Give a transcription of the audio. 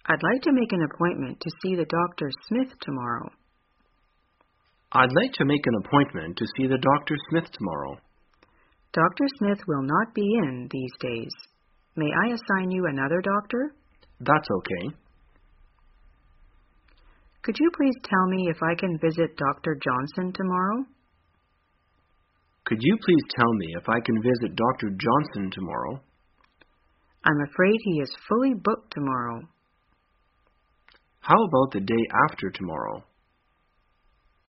I'd like to make an appointment to see the Dr. Smith tomorrow. I'd like to make an appointment to see the Dr. Smith tomorrow. Dr. Smith will not be in these days. May I assign you another doctor? That's okay. Could you please tell me if I can visit Dr. Johnson tomorrow? Could you please tell me if I can visit Dr. Johnson tomorrow? I'm afraid he is fully booked tomorrow. How about the day after tomorrow?